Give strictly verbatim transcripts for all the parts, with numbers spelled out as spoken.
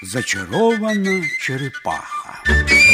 Зачарована черепаха.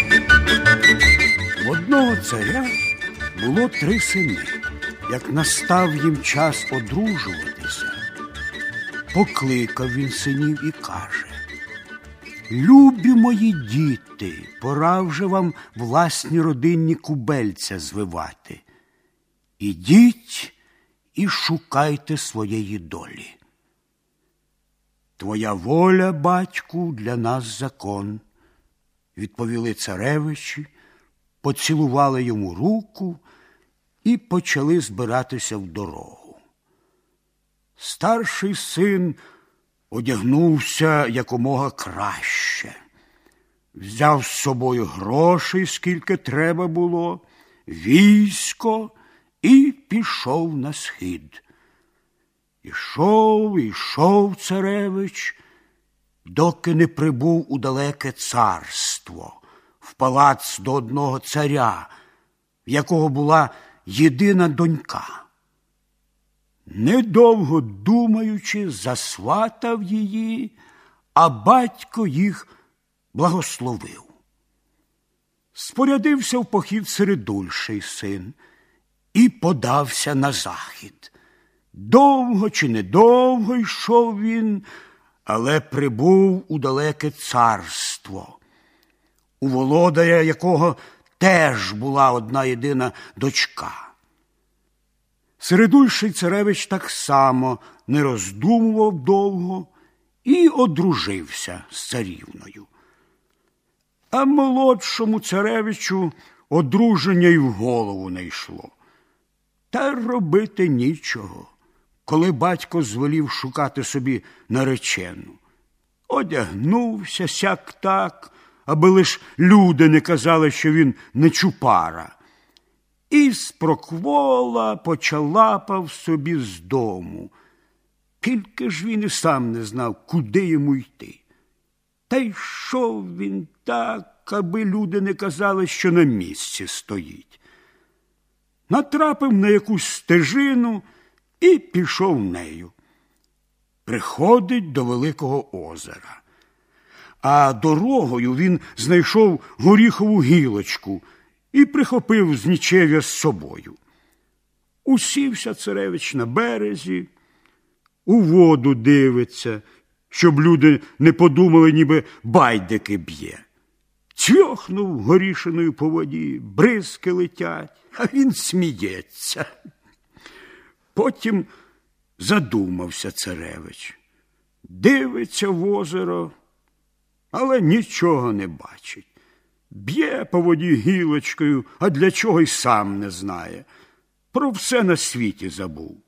В одного царя було три сини. Як настав їм час одружуватися, покликав він синів і каже: «Любі мої діти, пора вже вам власні родинні кубельця звивати. Ідіть і шукайте своєї долі. Твоя воля, батьку, для нас закон», – відповіли царевичі, поцілували йому руку і почали збиратися в дорогу. Старший син одягнувся якомога краще, взяв з собою грошей, скільки треба було, військо і пішов на схід. Ішов, ішов царевич, доки не прибув у далеке царство, в палац до одного царя, в якого була єдина донька. Недовго думаючи, засватав її, а батько їх благословив. Спорядився в похід Середульший син і подався на захід. Довго чи недовго йшов він, але прибув у далеке царство, у володаря якого теж була одна єдина дочка. Середульший царевич так само не роздумував довго і одружився з царівною. А молодшому царевичу одруження й в голову не йшло. Та робити нічого, коли батько звелів шукати собі наречену. Одягнувся сяк-так, аби лиш люди не казали, що він не чупара. І спроквола почалапав собі з дому. Тільки ж він і сам не знав, куди йому йти. Та йшов він так, аби люди не казали, що на місці стоїть. Натрапив на якусь стежину і пішов нею. Приходить до великого озера. А дорогою він знайшов горіхову гілочку і прихопив з нічев'я з собою. Усівся царевич на березі, у воду дивиться, щоб люди не подумали, ніби байдики б'є. Цьохнув горішиною по воді, бризки летять, а він сміється. Потім задумався царевич. Дивиться в озеро, але нічого не бачить. Б'є по воді гілочкою, а для чого й сам не знає. Про все на світі забув.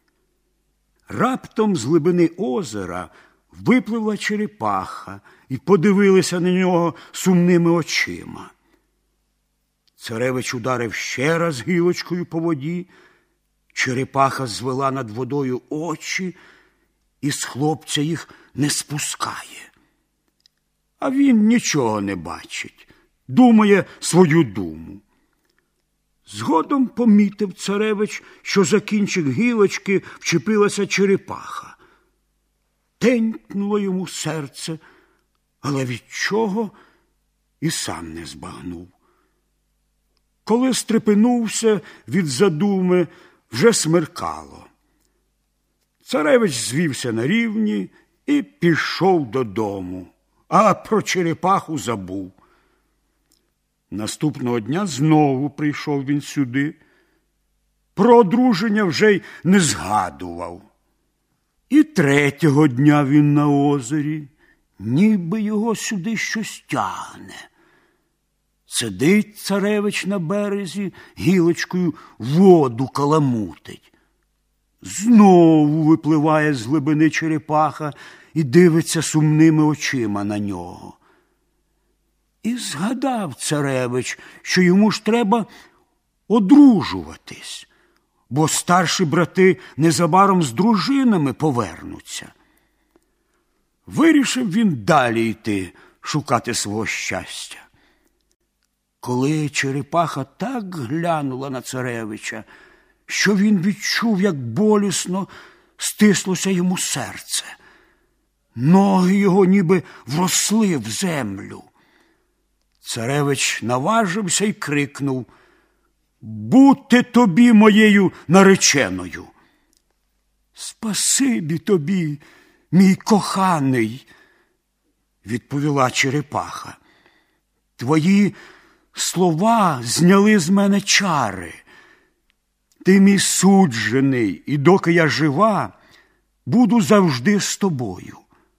Раптом з глибини озера випливла черепаха і подивилася на нього сумними очима. Царевич ударив ще раз гілочкою по воді, черепаха звела над водою очі і з хлопця їх не спускає. А він нічого не бачить, думає свою думу. Згодом помітив царевич, що за кінчик гілочки вчепилася черепаха. Тенькнуло йому серце, але від чого і сам не збагнув. Коли стрепенувся від задуми, вже смеркало. Царевич звівся на рівні і пішов додому, а про черепаху забув. Наступного дня знову прийшов він сюди. Про одруження вже й не згадував. І третього дня він на озері, ніби його сюди щось тягне. Сидить царевич на березі, гілочкою воду каламутить. Знову випливає з глибини черепаха і дивиться сумними очима на нього. І згадав царевич, що йому ж треба одружуватись, бо старші брати незабаром з дружинами повернуться. Вирішив він далі йти, шукати свого щастя. Коли черепаха так глянула на царевича, що він відчув, як болісно стислося йому серце. Ноги його ніби вросли в землю. Царевич наважився й крикнув: «Бути тобі моєю нареченою!» «Спасибі тобі, мій коханий!» – відповіла черепаха. «Твої слова зняли з мене чари. Ти мій суджений, і доки я жива, буду завжди з тобою».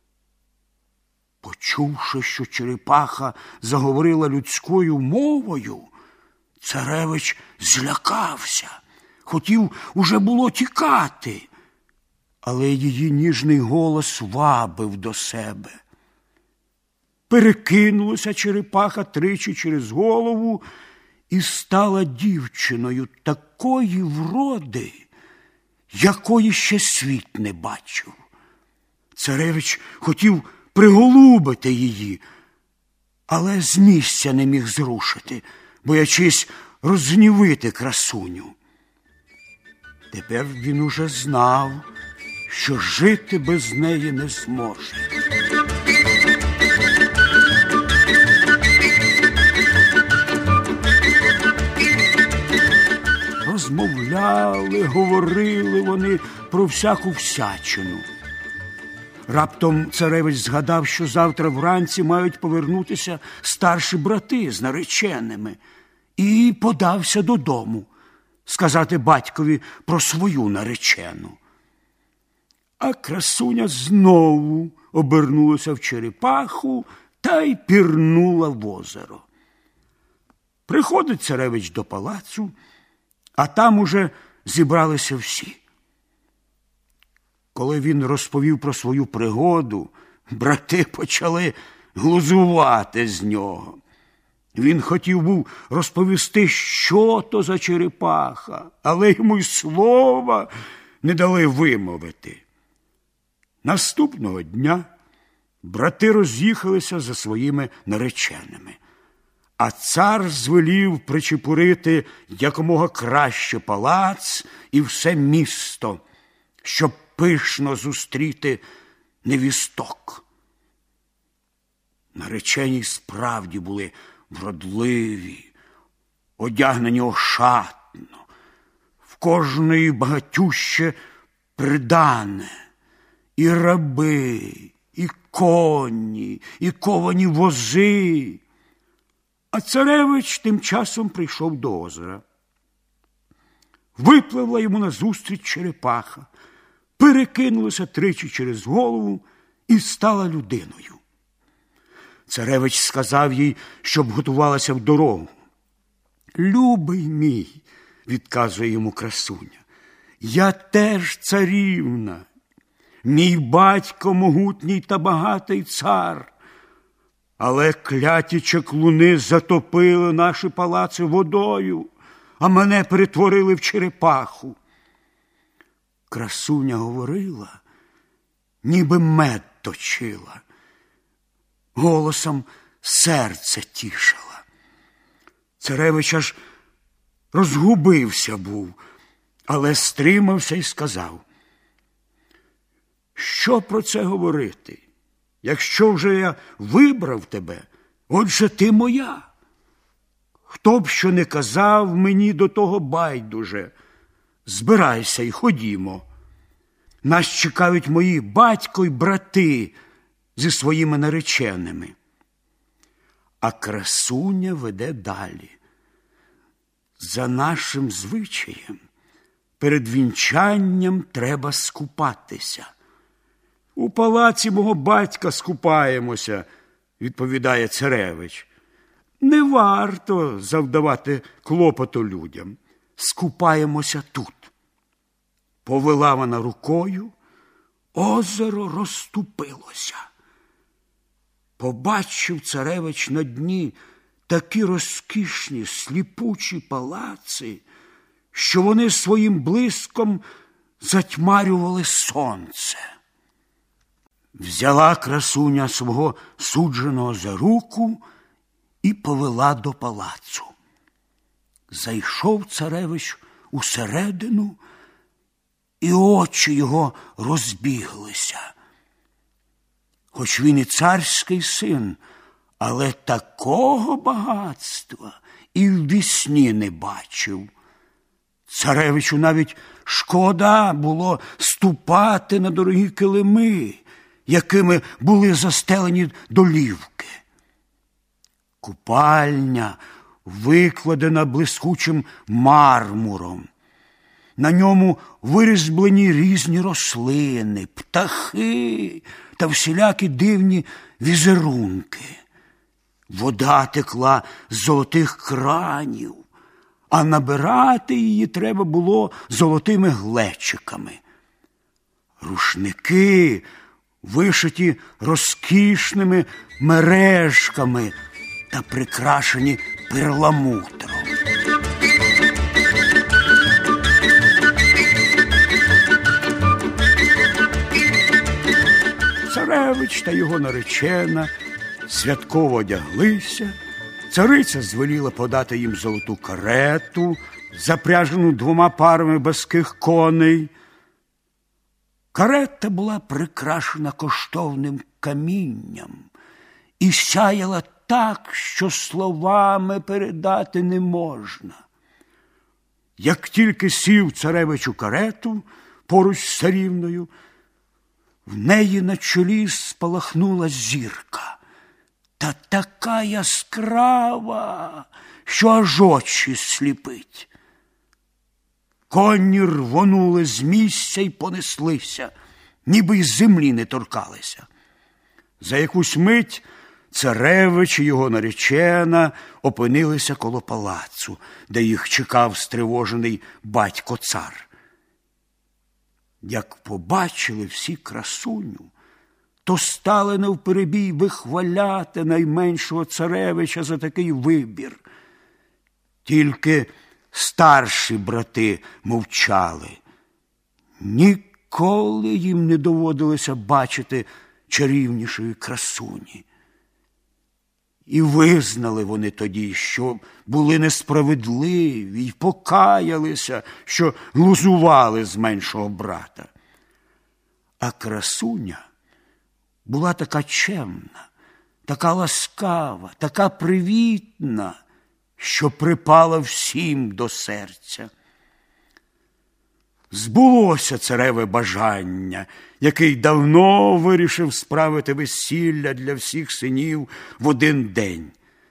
Почувши, що черепаха заговорила людською мовою, царевич злякався, хотів уже було тікати, але її ніжний голос вабив до себе. Перекинулася черепаха тричі через голову і стала дівчиною такої вроди, якої ще світ не бачив. Царевич хотів приголубити її, але з місця не міг зрушити, боячись розгнівити красуню. Тепер він уже знав, що жити без неї не зможе. Розмовляли, говорили вони про всяку всячину. Раптом царевич згадав, що завтра вранці мають повернутися старші брати з нареченими, і подався додому сказати батькові про свою наречену. А красуня знову обернулася в черепаху та й пірнула в озеро. Приходить царевич до палацу, а там уже зібралися всі. Коли він розповів про свою пригоду, брати почали глузувати з нього. Він хотів був розповісти, що то за черепаха, але йому й слова не дали вимовити. Наступного дня брати роз'їхалися за своїми нареченими, а цар звелів причепурити якомога краще палац і все місто, щоб пишно зустріти невісток. Наречені справді були вродливі, одягнені ошатно, в кожної багатюще придане, і раби, і коні, і ковані вози. А царевич тим часом прийшов до озера. Випливла йому назустріч черепаха, перекинулася тричі через голову і стала людиною. Царевич сказав їй, щоб готувалася в дорогу. «Любий мій», – відказує йому красуня, – «я теж царівна, мій батько могутній та багатий цар, але кляті чаклуни затопили наші палаци водою, а мене перетворили в черепаху». Красуня говорила, ніби мед точила, голосом серце тішила. Царевич аж розгубився був, але стримався і сказав: «Що про це говорити? Якщо вже я вибрав тебе, отже ти моя. Хто б що не казав, мені до того байдуже. Збирайся й ходімо. Нас чекають мої батько й брати зі своїми нареченими». А красуня веде далі. «За нашим звичаєм, перед вінчанням треба скупатися». «У палаці мого батька скупаємося», – відповідає царевич. «Не варто завдавати клопоту людям. Скупаємося тут». Повела вона рукою, озеро розступилося. Побачив царевич на дні такі розкішні сліпучі палаци, що вони своїм блиском затьмарювали сонце. Взяла красуня свого судженого за руку і повела до палацу. Зайшов царевич усередину, і очі його розбіглися. Хоч він і царський син, але такого багатства і в вісні не бачив. Царевичу навіть шкода було ступати на дорогі килими, якими були застелені долівки. Купальня викладена блискучим мармуром. На ньому вирізблені різні рослини, птахи та всілякі дивні візерунки. Вода текла з золотих кранів, а набирати її треба було золотими глечиками. Рушники вишиті розкішними мережками та прикрашені перламутром. Царевич та його наречена святково одяглися. Цариця звеліла подати їм золоту карету, запряжену двома парами баских коней. Карета була прикрашена коштовним камінням і сяяла так, що словами передати не можна. Як тільки сів царевич у карету поруч з царівною, в неї на чолі спалахнула зірка. Та така яскрава, що аж очі сліпить. Коні рвонули з місця й понеслися, ніби й землі не торкалися. За якусь мить царевич і його наречена опинилися коло палацу, де їх чекав стривожений батько-цар. Як побачили всі красуню, то стали навперебій вихваляти найменшого царевича за такий вибір. Тільки старші брати мовчали. Ніколи їм не доводилося бачити чарівнішої красуні. І визнали вони тоді, що були несправедливі, й покаялися, що глузували з меншого брата. А красуня була така чемна, така ласкава, така привітна, що припала всім до серця. Збулося цареве бажання, який давно вирішив справити весілля для всіх синів в один день.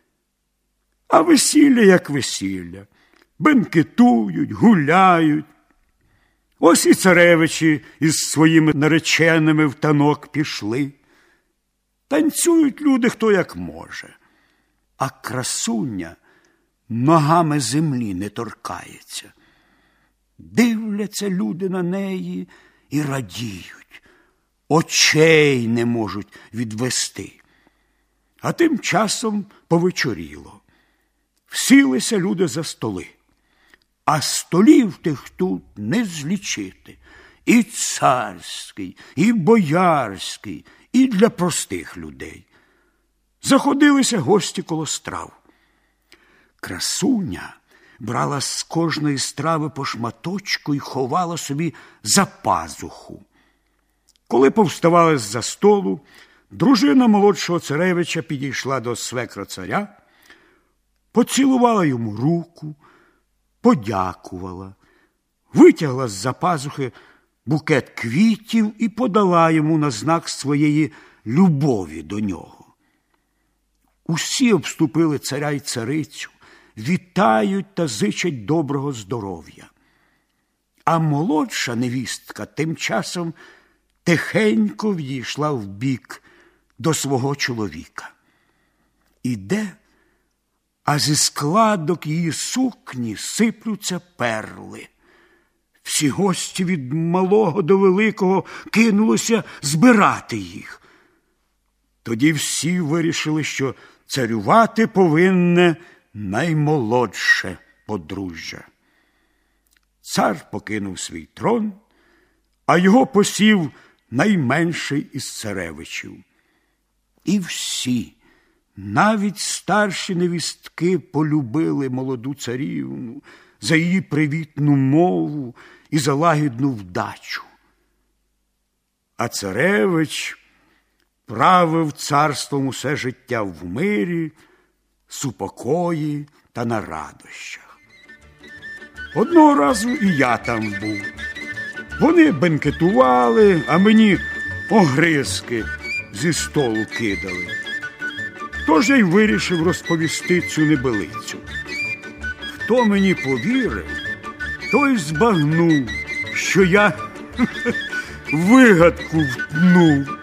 А весілля як весілля. Бенкетують, гуляють. Ось і царевичі із своїми нареченими в танок пішли. Танцюють люди хто як може. А красуня ногами землі не торкається. Дивляться люди на неї і радіють, очей не можуть відвести. А тим часом повечоріло. Всілися люди за столи, а столів тих тут не злічити. І царський, і боярський, і для простих людей. Заходилися гості коло страв. Красуня брала з кожної страви по шматочку і ховала собі за пазуху. Коли повставали з-за столу, дружина молодшого царевича підійшла до свекра царя, поцілувала йому руку, подякувала, витягла з-за пазухи букет квітів і подала йому на знак своєї любові до нього. Усі обступили царя й царицю, вітають та зичать доброго здоров'я. А молодша невістка тим часом тихенько відійшла вбік до свого чоловіка. Іде, а зі складок її сукні сиплються перли. Всі гості від малого до великого кинулися збирати їх. Тоді всі вирішили, що царювати повинне наймолодше подружжя. Цар покинув свій трон, а його посів найменший із царевичів. І всі, навіть старші невістки, полюбили молоду царівну за її привітну мову і за лагідну вдачу. А царевич правив царством усе життя в мирі, супокої та на радощах. Одного разу і я там був. Вони бенкетували, а мені огризки зі столу кидали. Тож я й вирішив розповісти цю небелицю. Хто мені повірив, той збагнув, що я вигадку втнув.